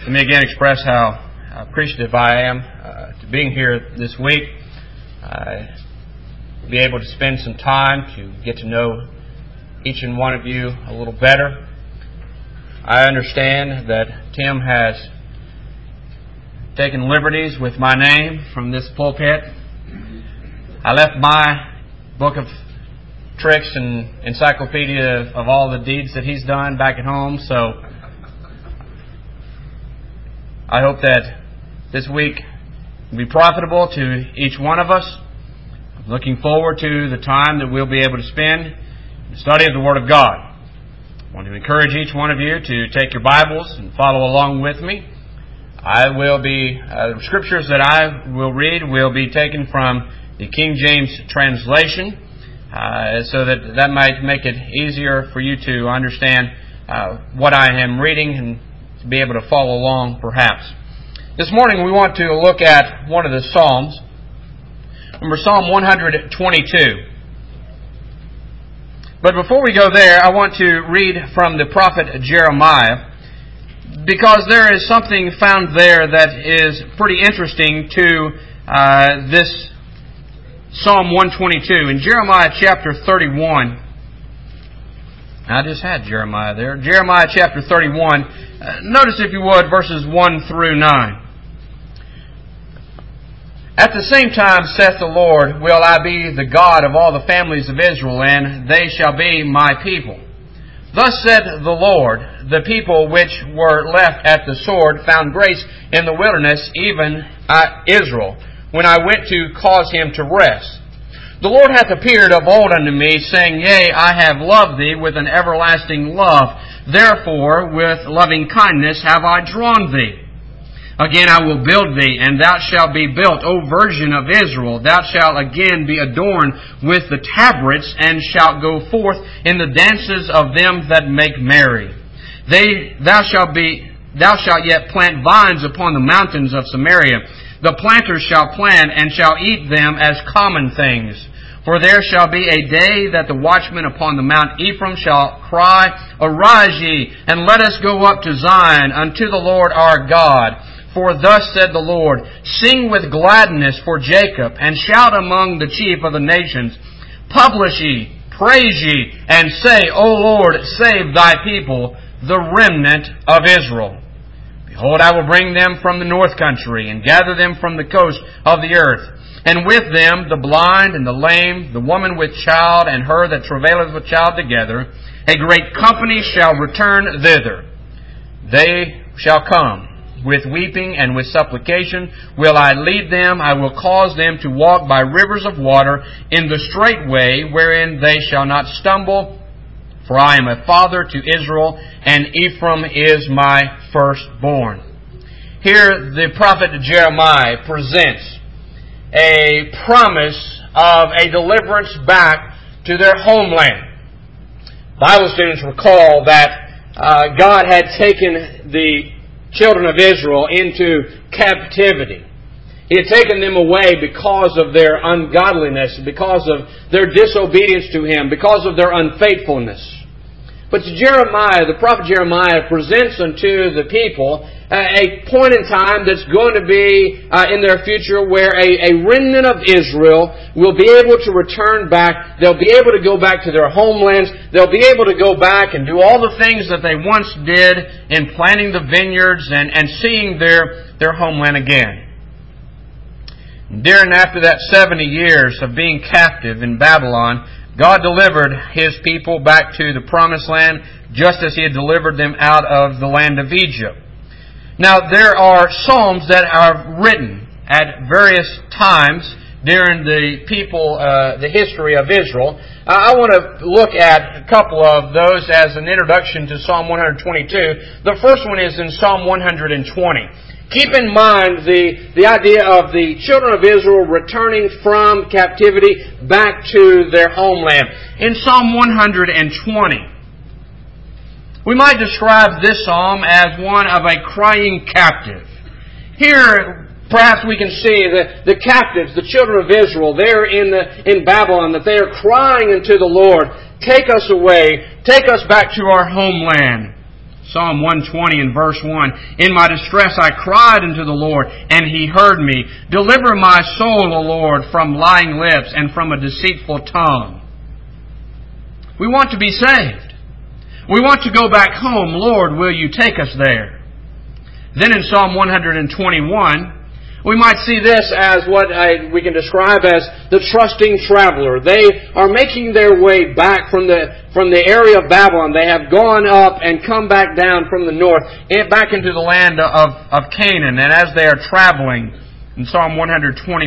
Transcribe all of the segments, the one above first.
Let me again express how appreciative I am to being here this week. Be able to spend some time to get to know each and one of you a little better. I understand that Tim has taken liberties with my name from this pulpit. I left my book of tricks and encyclopedia of all the deeds that he's done back at home, so I hope that this week will be profitable to each one of us. I'm looking forward to the time that we'll be able to spend in the study of the Word of God. I want to encourage each one of you to take your Bibles and follow along with me. The scriptures that I will read will be taken from the King James translation, so that might make it easier for you to understand what I am reading and to be able to follow along perhaps. This morning we want to look at one of the Psalms. Remember Psalm 122. But before we go there, I want to read from the prophet Jeremiah, because there is something found there that is pretty interesting to this Psalm 122. In Jeremiah chapter 31, I just had Jeremiah there. Jeremiah chapter 31. Notice, if you would, verses 1 through 9. At the same time, saith the Lord, will I be the God of all the families of Israel, and they shall be my people. Thus said the Lord, the people which were left at the sword found grace in the wilderness, even Israel, when I went to cause him to rest. The Lord hath appeared of old unto me, saying, Yea, I have loved thee with an everlasting love. Therefore, with loving kindness have I drawn thee. Again I will build thee, and thou shalt be built, O Virgin of Israel. Thou shalt again be adorned with the tabrets, and shalt go forth in the dances of them that make merry. Thou shalt yet plant vines upon the mountains of Samaria. The planters shall plant, and shall eat them as common things. For there shall be a day that the watchmen upon the Mount Ephraim shall cry, Arise ye, and let us go up to Zion, unto the Lord our God. For thus said the Lord, Sing with gladness for Jacob, and shout among the chief of the nations. Publish ye, praise ye, and say, O Lord, save thy people, the remnant of Israel. Behold, I will bring them from the north country, and gather them from the coast of the earth. And with them the blind and the lame, the woman with child, and her that travaileth with child together. A great company shall return thither. They shall come. With weeping and with supplication will I lead them. I will cause them to walk by rivers of water in the straight way, wherein they shall not stumble. For I am a father to Israel, and Ephraim is my firstborn. Here the prophet Jeremiah presents a promise of a deliverance back to their homeland. Bible students recall that God had taken the children of Israel into captivity. He had taken them away because of their ungodliness, because of their disobedience to Him, because of their unfaithfulness. But Jeremiah, the prophet Jeremiah, presents unto the people a point in time that's going to be in their future where a remnant of Israel will be able to return back. They'll be able to go back to their homelands. They'll be able to go back and do all the things that they once did in planting the vineyards and seeing their homeland again. During after that 70 years of being captive in Babylon, God delivered His people back to the Promised Land just as He had delivered them out of the land of Egypt. Now, there are psalms that are written at various times during the history of Israel. I want to look at a couple of those as an introduction to Psalm 122. The first one is in Psalm 120. Keep in mind the idea of the children of Israel returning from captivity back to their homeland. In Psalm 120, we might describe this psalm as one of a crying captive. Here, perhaps we can see the captives, the children of Israel, there in Babylon, that they are crying unto the Lord, Take us away, take us back to our homeland. Psalm 120 and verse 1, In my distress I cried unto the Lord, and He heard me. Deliver my soul, O Lord, from lying lips and from a deceitful tongue. We want to be saved. We want to go back home. Lord, will You take us there? Then in Psalm 121, we might see this as what we can describe as the trusting traveler. They are making their way back from the area of Babylon. They have gone up and come back down from the north, back into the land of Canaan. And as they are traveling, in Psalm 121,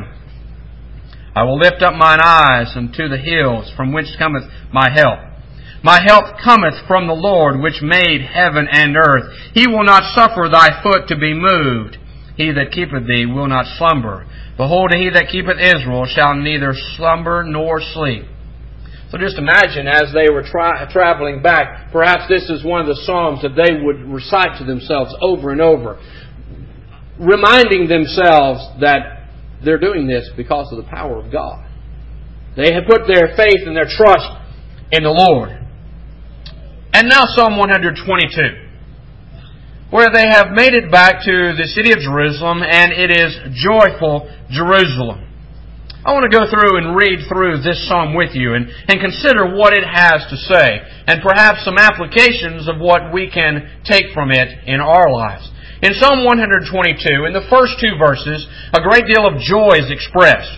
I will lift up mine eyes unto the hills, from which cometh my help. My help cometh from the Lord, which made heaven and earth. He will not suffer thy foot to be moved. He that keepeth thee will not slumber. Behold, he that keepeth Israel shall neither slumber nor sleep. So just imagine as they were traveling back, perhaps this is one of the psalms that they would recite to themselves over and over, reminding themselves that they're doing this because of the power of God. They have put their faith and their trust in the Lord. And now Psalm 122. Where they have made it back to the city of Jerusalem, and it is joyful Jerusalem. I want to go through and read through this psalm with you and consider what it has to say, and perhaps some applications of what we can take from it in our lives. In Psalm 122, in the first two verses, a great deal of joy is expressed.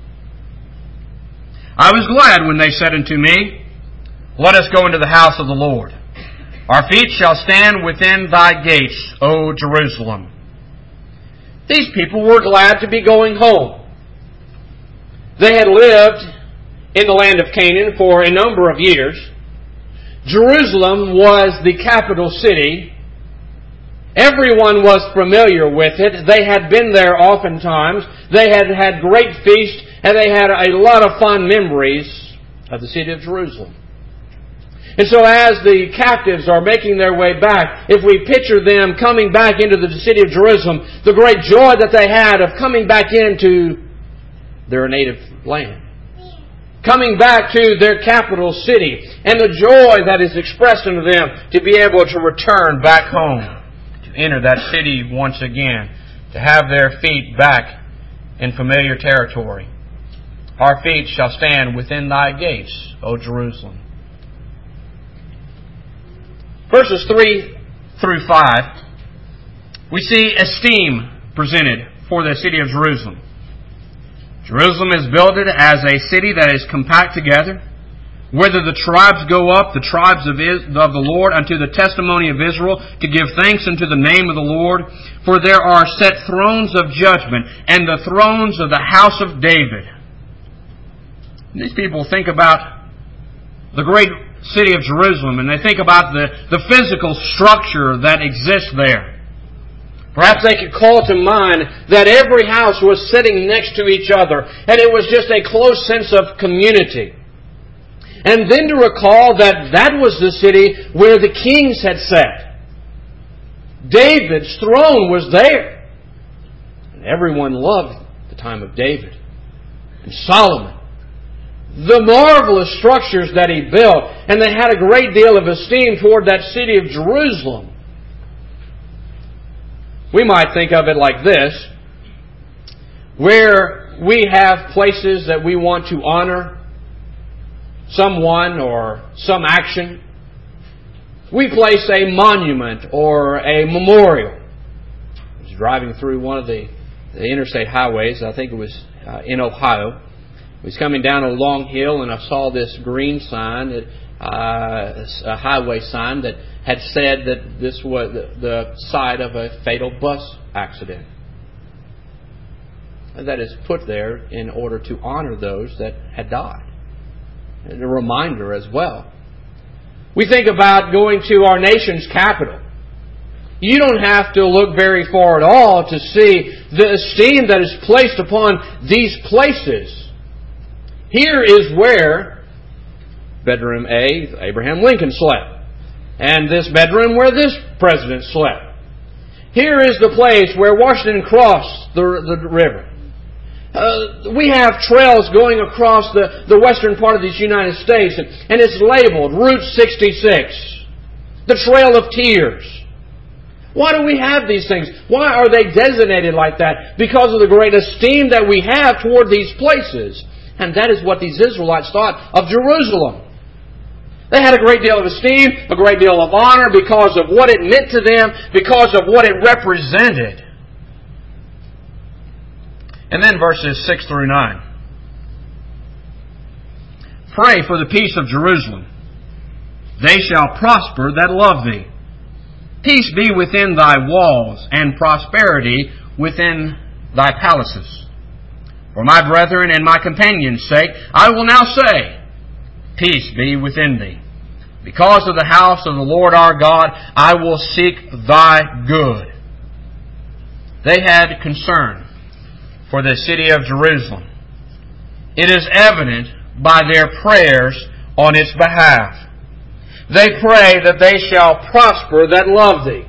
I was glad when they said unto me, Let us go into the house of the Lord. Our feet shall stand within thy gates, O Jerusalem. These people were glad to be going home. They had lived in the land of Canaan for a number of years. Jerusalem was the capital city. Everyone was familiar with it. They had been there oftentimes. They had had great feasts, and they had a lot of fond memories of the city of Jerusalem. And so as the captives are making their way back, if we picture them coming back into the city of Jerusalem, the great joy that they had of coming back into their native land, coming back to their capital city, and the joy that is expressed unto them to be able to return back home, to enter that city once again, to have their feet back in familiar territory. Our feet shall stand within thy gates, O Jerusalem. Verses 3 through 5, we see esteem presented for the city of Jerusalem. Jerusalem is builded as a city that is compact together, whither the tribes go up, the tribes of the Lord, unto the testimony of Israel, to give thanks unto the name of the Lord. For there are set thrones of judgment, and the thrones of the house of David. These people think about the great city of Jerusalem, and they think about the physical structure that exists there. Perhaps they could call to mind that every house was sitting next to each other, and it was just a close sense of community. And then to recall that that was the city where the kings had sat. David's throne was there. And everyone loved the time of David and Solomon. The marvelous structures that he built, and they had a great deal of esteem toward that city of Jerusalem. We might think of it like this, where we have places that we want to honor someone or some action. We place a monument or a memorial. I was driving through one of the interstate highways, I think it was in Ohio. I was coming down a long hill and I saw this green sign, a highway sign that had said that this was the site of a fatal bus accident. And that is put there in order to honor those that had died. And a reminder as well. We think about going to our nation's capital. You don't have to look very far at all to see the esteem that is placed upon these places. Here is where bedroom A, Abraham Lincoln slept. And this bedroom where this president slept. Here is the place where Washington crossed the river. We have trails going across the western part of the United States, and it's labeled Route 66. the Trail of Tears. Why do we have these things? Why are they designated like that? Because of the great esteem that we have toward these places. And that is what these Israelites thought of Jerusalem. They had a great deal of esteem, a great deal of honor because of what it meant to them, because of what it represented. And then verses 6 through 9. Pray for the peace of Jerusalem. They shall prosper that love thee. Peace be within thy walls, and prosperity within thy palaces. For my brethren and my companions' sake, I will now say, peace be within thee. Because of the house of the Lord our God, I will seek thy good. They had concern for the city of Jerusalem. It is evident by their prayers on its behalf. They pray that they shall prosper that love thee.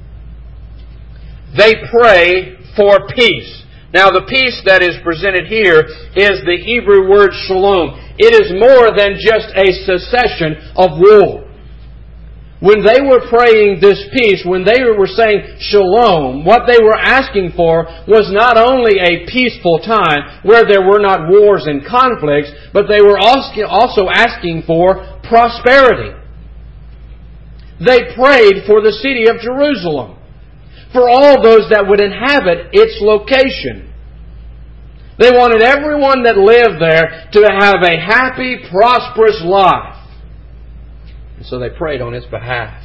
They pray for peace. Now the peace that is presented here is the Hebrew word shalom. It is more than just a cessation of war. When they were praying this peace, when they were saying shalom, what they were asking for was not only a peaceful time where there were not wars and conflicts, but they were also asking for prosperity. They prayed for the city of Jerusalem, for all those that would inhabit its location. They wanted everyone that lived there to have a happy, prosperous life. And so they prayed on its behalf.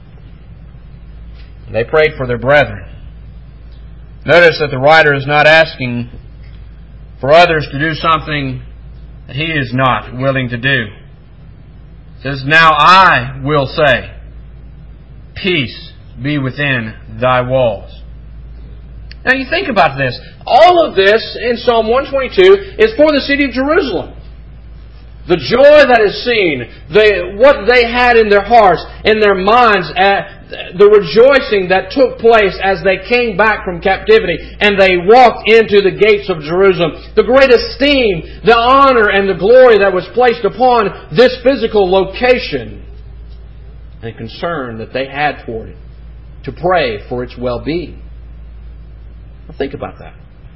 They prayed for their brethren. Notice that the writer is not asking for others to do something that he is not willing to do. He says, now I will say, peace be within thy walls. Now you think about this. All of this in Psalm 122 is for the city of Jerusalem. The joy that is seen, what they had in their hearts, in their minds, the rejoicing that took place as they came back from captivity and they walked into the gates of Jerusalem. The great esteem, the honor, and the glory that was placed upon this physical location. And concern that they had toward it. To pray for its well-being. Well, think about that.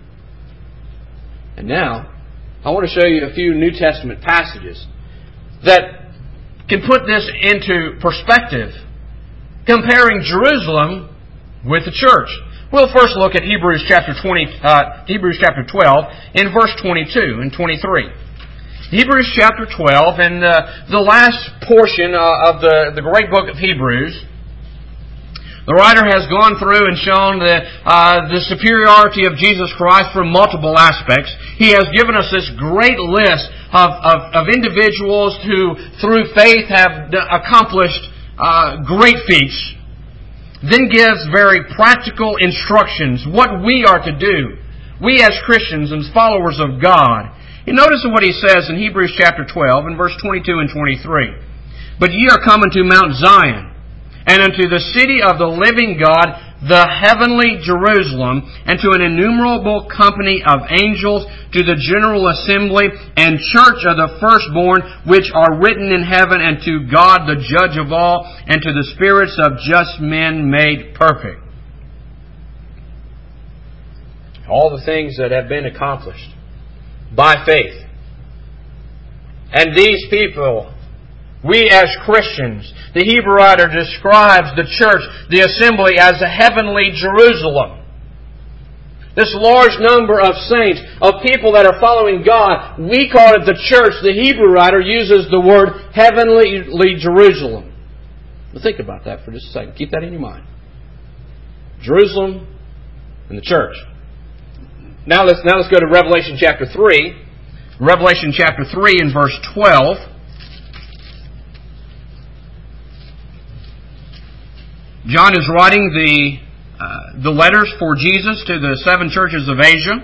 And now, I want to show you a few New Testament passages that can put this into perspective, comparing Jerusalem with the church. We'll first look at Hebrews chapter 12 in verse 22 and 23. Hebrews chapter 12 and the last portion of the great book of Hebrews. The writer has gone through and shown the superiority of Jesus Christ from multiple aspects. He has given us this great list of individuals who, through faith, have accomplished great feats. Then gives very practical instructions, what we are to do, we as Christians and followers of God. You notice what he says in Hebrews chapter 12 and verse 22 and 23. But ye are come unto Mount Zion, and unto the city of the living God, the heavenly Jerusalem, and to an innumerable company of angels, to the general assembly and church of the firstborn, which are written in heaven, and to God the judge of all, and to the spirits of just men made perfect. All the things that have been accomplished by faith. And these people, we as Christians, the Hebrew writer describes the church, the assembly, as a heavenly Jerusalem. This large number of saints, of people that are following God, we call it the church. The Hebrew writer uses the word heavenly Jerusalem. Well, think about that for just a second. Keep that in your mind. Jerusalem and the church. Now let's go to Revelation chapter 3. Revelation chapter 3 and verse 12. John is writing the letters for Jesus to the 7 churches of Asia.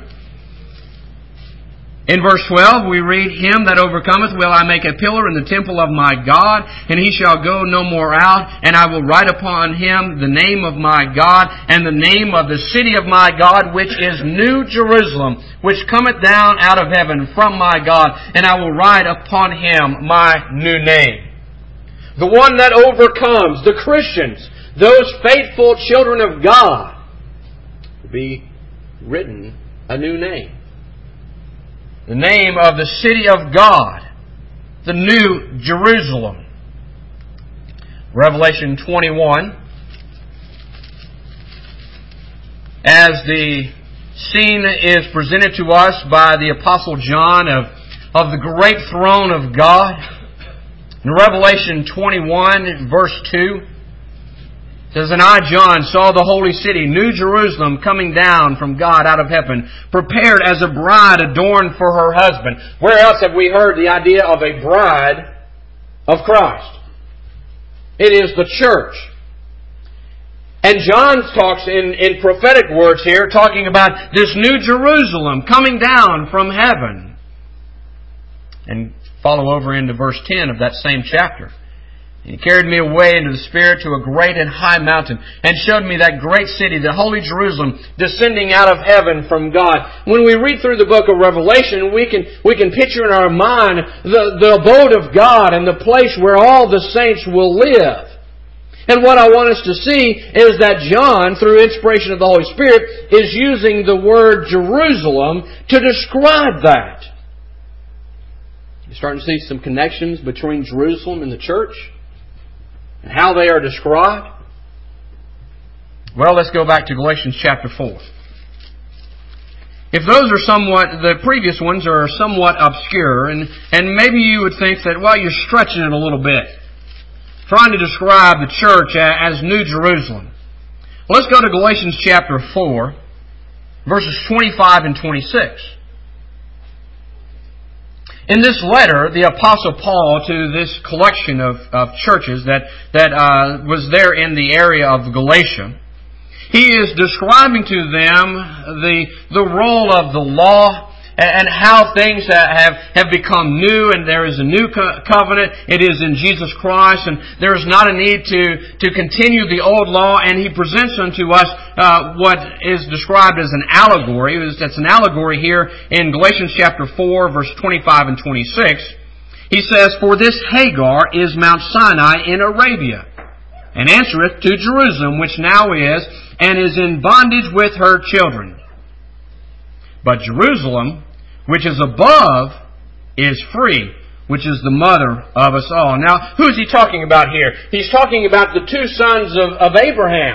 In verse 12 we read, Him that overcometh will I make a pillar in the temple of my God, and he shall go no more out, and I will write upon him the name of my God, and the name of the city of my God, which is New Jerusalem, which cometh down out of heaven from my God, and I will write upon him my new name. the one that overcomes, the Christians, those faithful children of God, will be written a new name. The name of the city of God, the New Jerusalem. Revelation 21, as the scene is presented to us by the Apostle John of the great throne of God. In Revelation 21, verse 2, it says, "And I, John, saw the holy city, New Jerusalem, coming down from God out of heaven, prepared as a bride adorned for her husband." Where else have we heard the idea of a bride of Christ? It is the church. And John talks in prophetic words here, talking about this New Jerusalem coming down from heaven. And follow over into verse 10 of that same chapter. "He carried me away into the Spirit to a great and high mountain, and showed me that great city, the holy Jerusalem, descending out of heaven from God." When we read through the book of Revelation, we can picture in our mind the abode of God and the place where all the saints will live. And what I want us to see is that John, through inspiration of the Holy Spirit, is using the word Jerusalem to describe that. You're starting to see some connections between Jerusalem and the church and how they are described. Well, let's go back to Galatians chapter 4. If those are the previous ones are somewhat obscure, and maybe you would think that, well, you're stretching it a little bit, trying to describe the church as New Jerusalem. Well, let's go to Galatians chapter 4, verses 25 and 26. In this letter, the Apostle Paul, to this collection of churches that was there in the area of Galatia, he is describing to them the role of the law and how things have become new, and there is a new covenant. It is in Jesus Christ, and there is not a need to continue the old law. And he presents unto us what is described as an allegory. That's an allegory here in Galatians chapter 4, verse 25 and 26. He says, "For this Hagar is Mount Sinai in Arabia, and answereth to Jerusalem, which now is, and is in bondage with her children. But Jerusalem, which is above, is free, which is the mother of us all." Now, who is he talking about here? He's talking about the two sons of Abraham.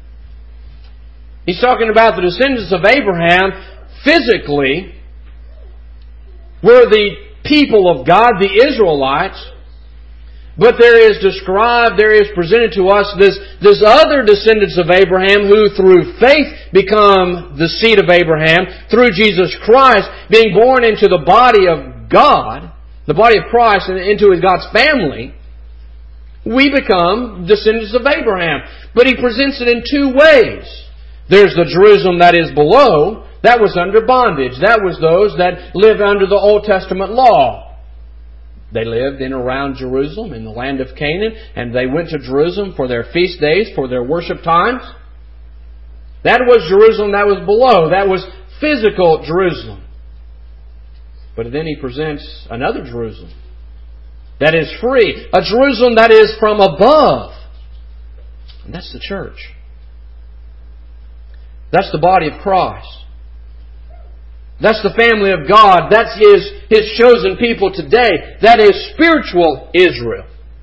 He's talking about the descendants of Abraham physically were the people of God, the Israelites. But there is presented to us this other descendants of Abraham who through faith become the seed of Abraham, through Jesus Christ being born into the body of God, the body of Christ, and into God's family. We become descendants of Abraham. But he presents it in two ways. There's the Jerusalem that is below. That was under bondage. That was those that lived under the Old Testament law. They lived in around Jerusalem in the land of Canaan, and they went to Jerusalem for their feast days, for their worship times. That was Jerusalem that was below. That was physical Jerusalem. But then he presents another Jerusalem that is free. A Jerusalem that is from above. And that's the church. That's the body of Christ. That's the family of God. That's His chosen people today. That is spiritual Israel.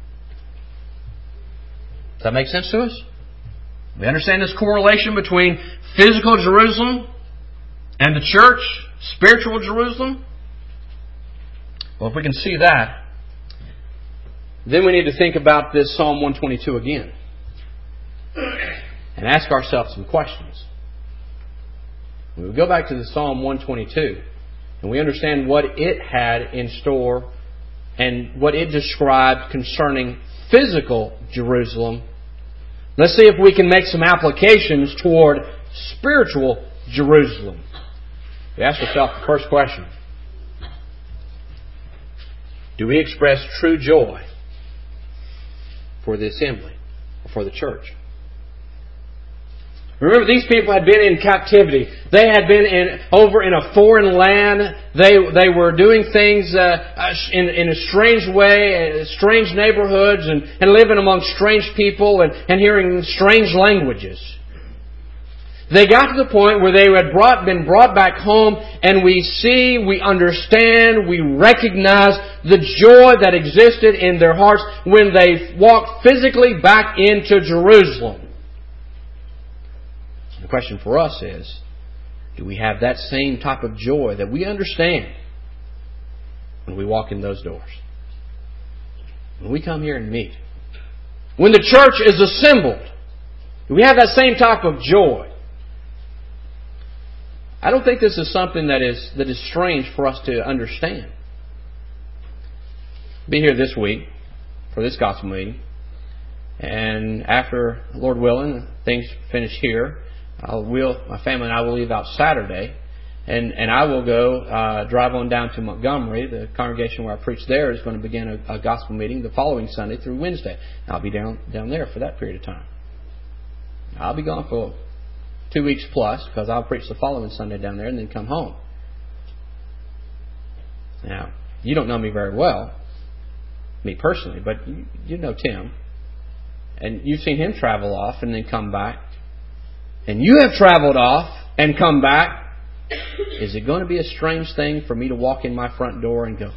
Does that make sense to us? We understand this correlation between physical Jerusalem and the church, spiritual Jerusalem? Well, if we can see that, then we need to think about this Psalm 122 again and ask ourselves some questions. When we go back to the Psalm 122 and we understand what it had in store and what it described concerning physical Jerusalem, let's see if we can make some applications toward spiritual Jerusalem. We ask ourselves the first question. Do we express true joy for the assembly or for the church? Remember, these people had been in captivity. They had been over in a foreign land. They were doing things in a strange way, strange neighborhoods, and living among strange people and hearing strange languages. They got to the point where they had been brought back home, and we see, we understand, we recognize the joy that existed in their hearts when they walked physically back into Jerusalem. The question for us is, do we have that same type of joy that we understand when we walk in those doors? When we come here and meet? When the church is assembled, do we have that same type of joy? I don't think this is something that is strange for us to understand. Be here this week for this gospel meeting. And after, Lord willing, things finish here, my family and I will leave out Saturday, and I will go drive on down to Montgomery. The congregation where I preach there is going to begin a gospel meeting the following Sunday through Wednesday. I'll be down there for that period of time. I'll be gone for 2 weeks plus, because I'll preach the following Sunday down there and then come home. Now, you don't know me very well, me personally, but you know Tim, and you've seen him travel off and then come back. And you have traveled off and come back. Is it going to be a strange thing for me to walk in my front door and go,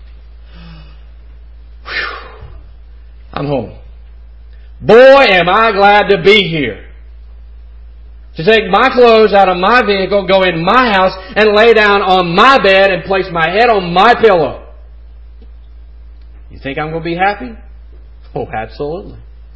whew, I'm home. Boy, am I glad to be here. To take my clothes out of my vehicle, go in my house, and lay down on my bed and place my head on my pillow. You think I'm going to be happy? Oh, absolutely.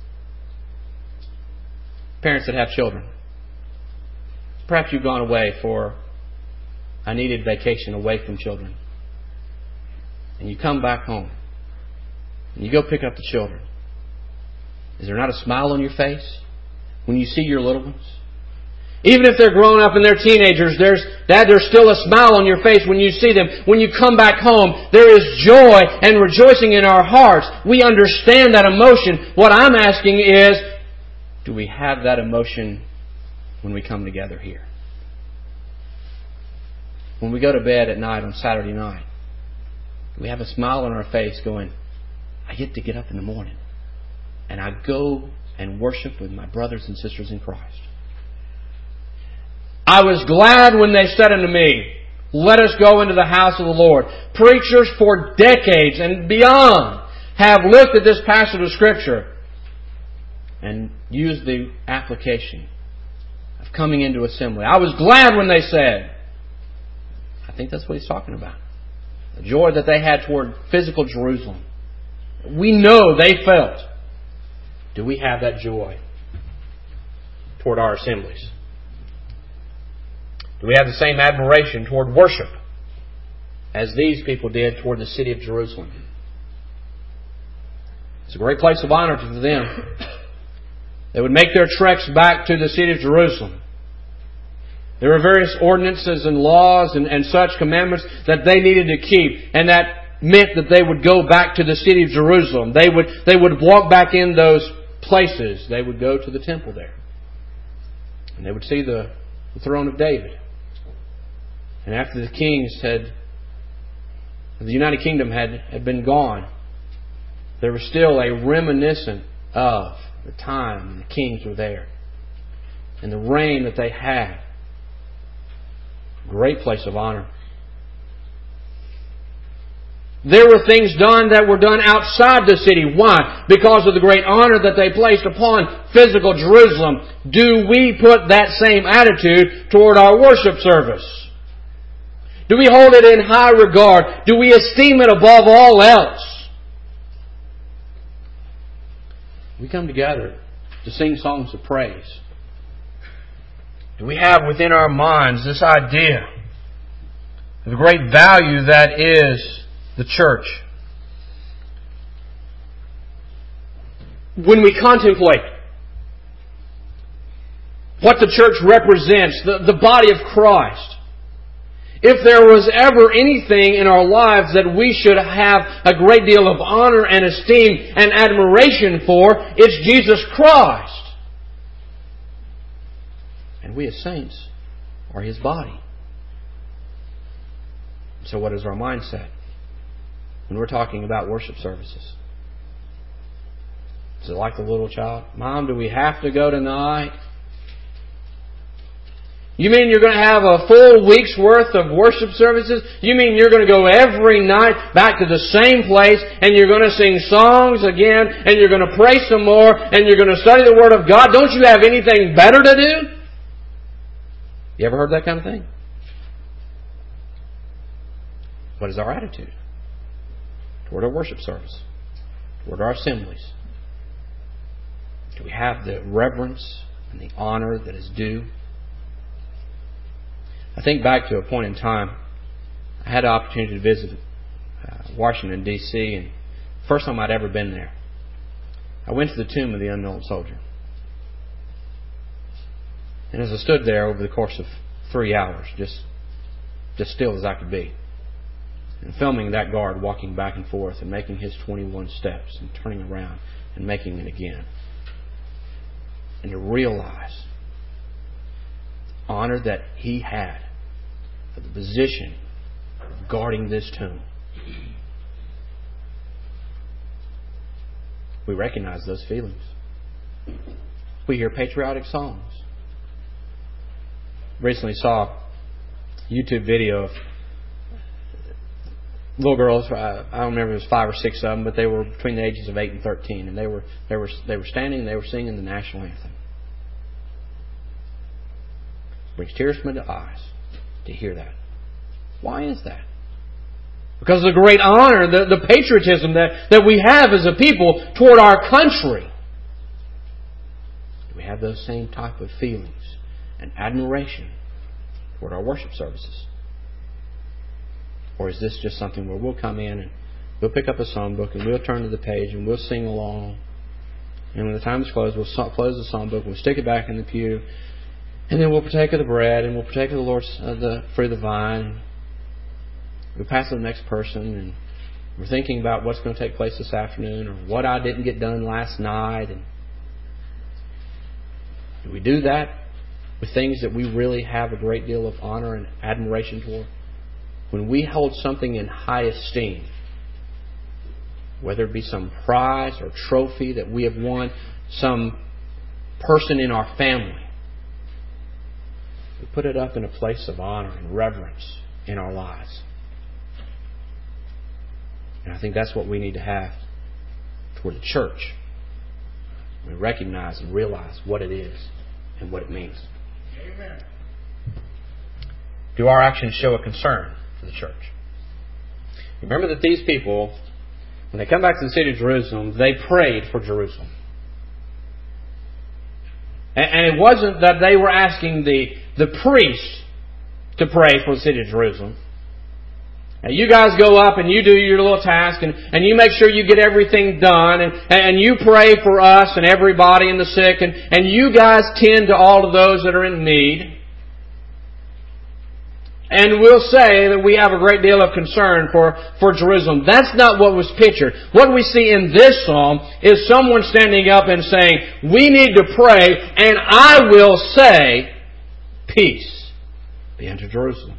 Parents that have children. Perhaps you've gone away for a needed vacation away from children. And you come back home. And you go pick up the children. Is there not a smile on your face when you see your little ones? Even if they're grown up and they're teenagers, there's still a smile on your face when you see them. When you come back home, there is joy and rejoicing in our hearts. We understand that emotion. What I'm asking is, do we have that emotion when we come together here? When we go to bed at night on Saturday night, do we have a smile on our face going, I get to get up in the morning and I go and worship with my brothers and sisters in Christ. I was glad when they said unto me, let us go into the house of the Lord. Preachers for decades and beyond have looked at this passage of Scripture and used the application of coming into assembly. I was glad when they said, I think that's what he's talking about. The joy that they had toward physical Jerusalem. We know they felt. Do we have that joy toward our assemblies? Do we have the same admiration toward worship as these people did toward the city of Jerusalem? It's a great place of honor to them. They would make their treks back to the city of Jerusalem. There were various ordinances and laws and such commandments that they needed to keep, and that meant that they would go back to the city of Jerusalem. They would walk back in those places. They would go to the temple there. And they would see the throne of David. And after the United Kingdom had been gone, there was still a reminiscent of the time when the kings were there and the reign that they had. Great place of honor. There were things done that were done outside the city. Why? Because of the great honor that they placed upon physical Jerusalem. Do we put that same attitude toward our worship service? Do we hold it in high regard? Do we esteem it above all else? We come together to sing songs of praise. Do we have within our minds this idea of the great value that is the church? When we contemplate what the church represents, the body of Christ, if there was ever anything in our lives that we should have a great deal of honor and esteem and admiration for, it's Jesus Christ. we as saints are His body. So what is our mindset when we're talking about worship services? Is it like the little child? Mom, do we have to go tonight? You mean you're going to have a full week's worth of worship services? You mean you're going to go every night back to the same place and you're going to sing songs again and you're going to pray some more and you're going to study the Word of God? Don't you have anything better to do? You ever heard that kind of thing? What is our attitude toward our worship service? Toward our assemblies? Do we have the reverence and the honor that is due? I think back to a point in time, I had the opportunity to visit Washington, D.C., and first time I'd ever been there. I went to the tomb of the unknown soldier. And as I stood there over the course of 3 hours, just still as I could be, and filming that guard walking back and forth and making his 21 steps and turning around and making it again. And to realize the honor that he had for the position of guarding this tomb. We recognize those feelings. We hear patriotic songs. Recently saw a YouTube video of little girls. I don't remember if it was 5 or 6 of them, but they were between the ages of 8 and 13, and they were standing and they were singing the national anthem. It brings tears to my eyes to hear that. Why is that? Because of the great honor, the patriotism that we have as a people toward our country. Do we have those same type of feelings and admiration toward our worship services? Or is this just something where we'll come in and we'll pick up a songbook and we'll turn to the page and we'll sing along, and when the time is closed, we'll close the songbook and we'll stick it back in the pew, and then we'll partake of the bread and we'll partake of the Lord's the fruit of the vine. We'll pass to the next person, and we're thinking about what's going to take place this afternoon or what I didn't get done last night. And do we do that with things that we really have a great deal of honor and admiration toward? When we hold something in high esteem, whether it be some prize or trophy that we have won, some person in our family, we put it up in a place of honor and reverence in our lives. And I think that's what we need to have toward the church. We recognize and realize what it is and what it means. Amen. Do our actions show a concern for the church? Remember that these people, when they come back to the city of Jerusalem, they prayed for Jerusalem. And it wasn't that they were asking the priest to pray for the city of Jerusalem. Now, you guys go up and you do your little task and you make sure you get everything done and you pray for us and everybody and the sick and you guys tend to all of those that are in need. And we'll say that we have a great deal of concern for Jerusalem. That's not what was pictured. What we see in this psalm is someone standing up and saying, we need to pray, and I will say, peace be unto Jerusalem.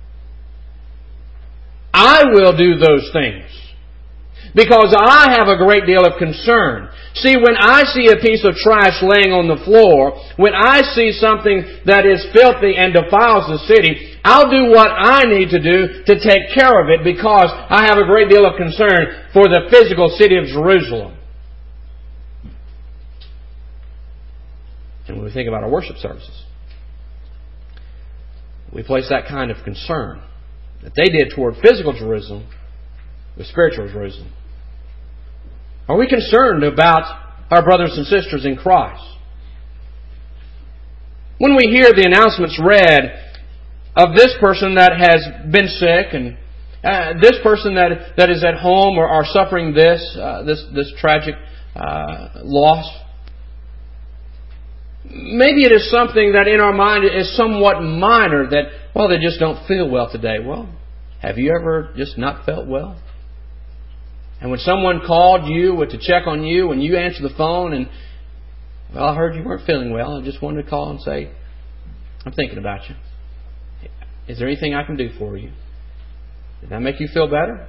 I will do those things because I have a great deal of concern. See, when I see a piece of trash laying on the floor, when I see something that is filthy and defiles the city, I'll do what I need to do to take care of it because I have a great deal of concern for the physical city of Jerusalem. And when we think about our worship services, we place that kind of concern that they did toward physical Jerusalem with spiritual Jerusalem. Are we concerned about our brothers and sisters in Christ? When we hear the announcements read of this person that has been sick and this person that is at home or are suffering this tragic loss, maybe it is something that in our mind is somewhat minor that, well, they just don't feel well today. Well, have you ever just not felt well? And when someone called you to check on you and you answer the phone and, well, I heard you weren't feeling well, I just wanted to call and say, I'm thinking about you. Is there anything I can do for you? Did that make you feel better?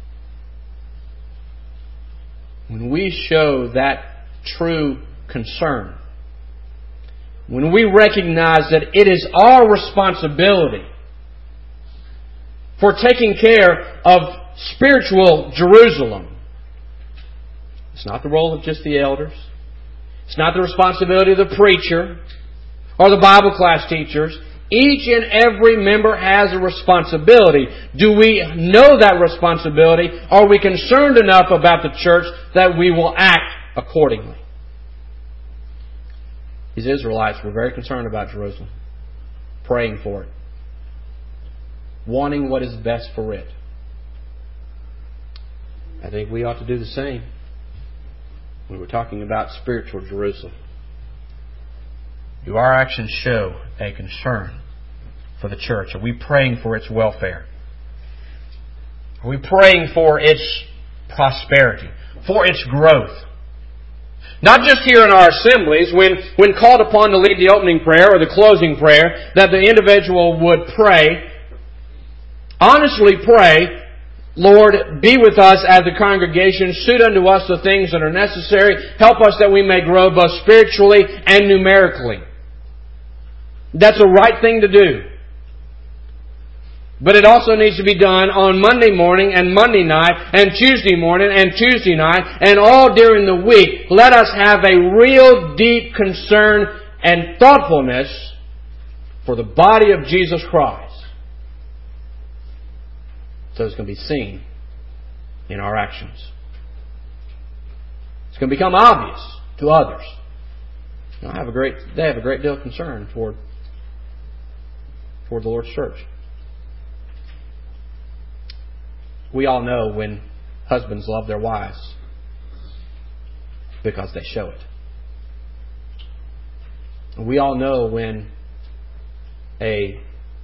When we show that true concern, when we recognize that it is our responsibility for taking care of spiritual Jerusalem, it's not the role of just the elders. It's not the responsibility of the preacher or the Bible class teachers. Each and every member has a responsibility. Do we know that responsibility? Are we concerned enough about the church that we will act accordingly? These Israelites were very concerned about Jerusalem, praying for it, wanting what is best for it. I think we ought to do the same when we're talking about spiritual Jerusalem. Do our actions show a concern for the church? Are we praying for its welfare? Are we praying for its prosperity, for its growth? Not just here in our assemblies, when called upon to lead the opening prayer or the closing prayer, that the individual would pray, honestly pray, Lord, be with us as a congregation, suit unto us the things that are necessary, help us that we may grow both spiritually and numerically. That's a right thing to do. But it also needs to be done on Monday morning and Monday night and Tuesday morning and Tuesday night and all during the week. Let us have a real deep concern and thoughtfulness for the body of Jesus Christ. So it's going to be seen in our actions. It's going to become obvious to others. They have a great deal of concern toward the Lord's church. We all know when husbands love their wives because they show it. We all know when a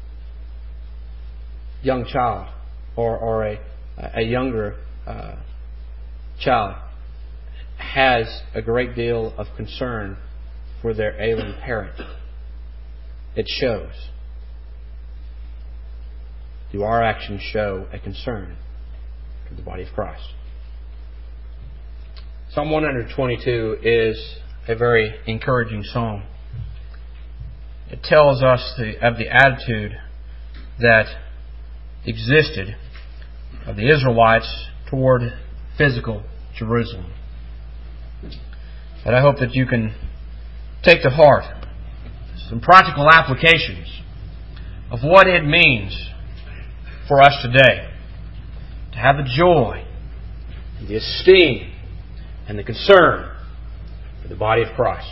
young child or a younger child has a great deal of concern for their ailing parent. It shows. Do our actions show a concern for the body of Christ? Psalm 122 is a very encouraging psalm. It tells us of the attitude that existed of the Israelites toward physical Jerusalem. And I hope that you can take to heart some practical applications of what it means for us today to have the joy, and the esteem, and the concern for the body of Christ.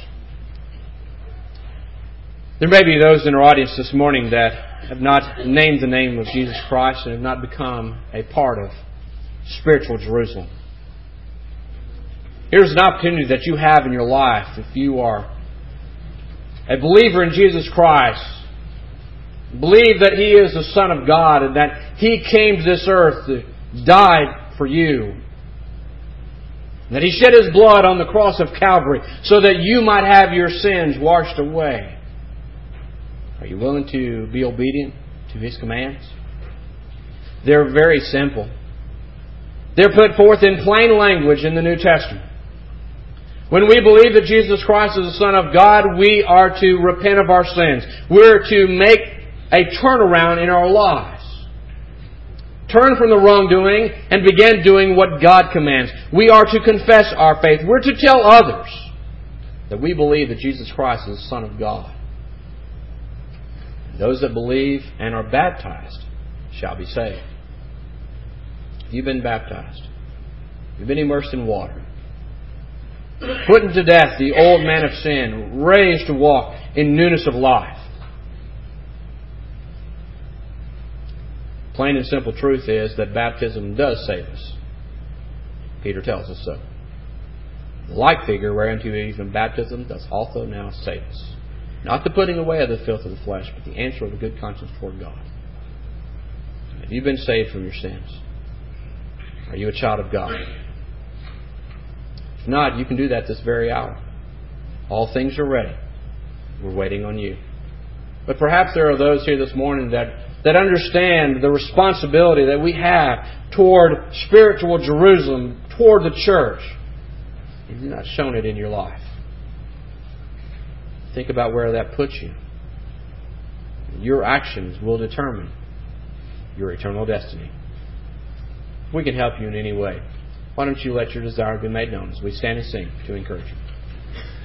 There may be those in our audience this morning that have not named the name of Jesus Christ and have not become a part of spiritual Jerusalem. Here's an opportunity that you have in your life if you are a believer in Jesus Christ. Believe that He is the Son of God and that He came to this earth to die for you. That He shed His blood on the cross of Calvary so that you might have your sins washed away. Are you willing to be obedient to His commands? They're very simple. They're put forth in plain language in the New Testament. When we believe that Jesus Christ is the Son of God, we are to repent of our sins. We're to make a turnaround in our lives. Turn from the wrongdoing and begin doing what God commands. We are to confess our faith. We're to tell others that we believe that Jesus Christ is the Son of God. Those that believe and are baptized shall be saved. If you've been baptized, you've been immersed in water, putting to death the old man of sin, raised to walk in newness of life. Plain and simple truth is that baptism does save us. Peter tells us so. The like figure whereunto even baptism does also now save us. Not the putting away of the filth of the flesh, but the answer of a good conscience toward God. Have you been saved from your sins? Are you a child of God? If not, you can do that this very hour. All things are ready. We're waiting on you. But perhaps there are those here this morning that understand the responsibility that we have toward spiritual Jerusalem, toward the church. And you've not shown it in your life. Think about where that puts you. Your actions will determine your eternal destiny. If we can help you in any way, why don't you let your desire be made known as we stand and sing to encourage you.